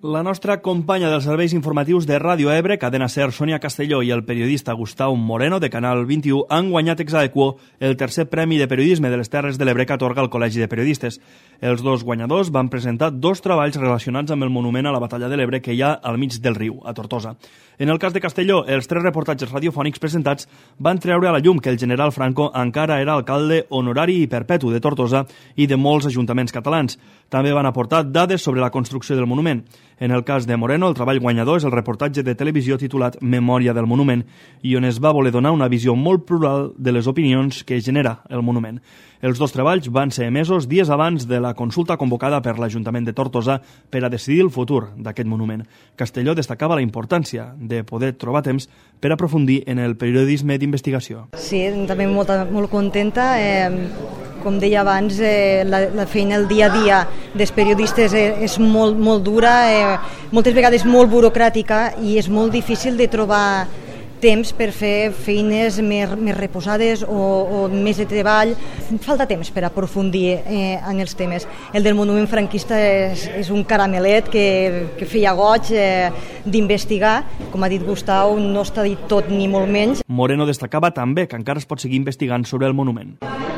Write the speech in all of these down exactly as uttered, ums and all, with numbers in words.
La nostra companya dels serveis informatius de Ràdio Ebre, Cadena Ser, Sònia Castelló, i el periodista Gustau Moreno, de Canal vint-i-u, han guanyat ex aequo el tercer Premi de Periodisme de les Terres de l'Ebre que atorga el Col·legi de Periodistes. Els dos guanyadors van presentar dos treballs relacionats amb el monument a la Batalla de l'Ebre que hi ha al mig del riu, a Tortosa. En el cas de Castelló, els tres reportatges radiofònics presentats van treure a la llum que el general Franco encara era alcalde honorari i perpetu de Tortosa i de molts ajuntaments catalans. També van aportar dades sobre la construcció del monument. En el cas de Moreno, el treball guanyador és el reportatge de televisió titulat Memòria del monument, i on es va voler donar una visió molt plural de les opinions que genera el monument. Els dos treballs van ser emesos dies abans de la consulta convocada per l'Ajuntament de Tortosa per a decidir el futur d'aquest monument. Castelló destacava la importància de poder trobar temps per aprofundir en el periodisme d'investigació. Sí, també molt, molt contenta. Eh, com deia abans, eh, la, la feina el dia a dia dels periodistes és, és molt, molt dura, eh, moltes vegades molt burocràtica, i és molt difícil de trobar temps per fer feines més, més reposades o, o més de treball. Falta temps per aprofundir eh, en els temes. El del monument franquista és, és un caramelet que, que feia goig eh, d'investigar. Com ha dit Gustau, no està dit tot ni molt menys. Moreno destacava també que encara es pot seguir investigant sobre el monument.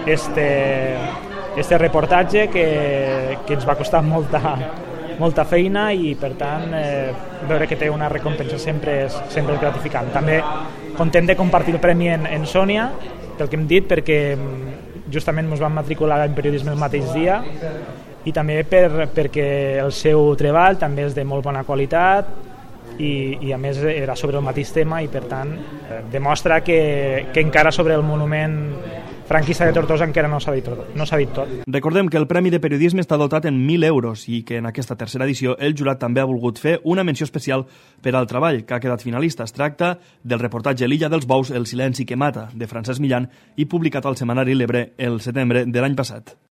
Este, este reportatge que, que ens va costar molta, molta feina, i per tant eh, veure que té una recompensa sempre és, sempre és gratificant. També content de compartir el premi en, en Sònia, pel que hem dit, perquè justament ens vam matricular en periodisme el mateix dia, i també per, perquè el seu treball també és de molt bona qualitat i, i a més era sobre el mateix tema, i per tant eh, demostra que, que encara sobre el monument franquista de Tortosa encara no s'ha dit, no s'ha dit tot. Recordem que el Premi de Periodisme està dotat en mil euros i que en aquesta tercera edició el jurat també ha volgut fer una menció especial per al treball que ha quedat finalista. Es tracta del reportatge L'Illa dels Bous, el silenci que mata, de Francesc Millan, i publicat al setmanari L'Ebre el setembre de l'any passat.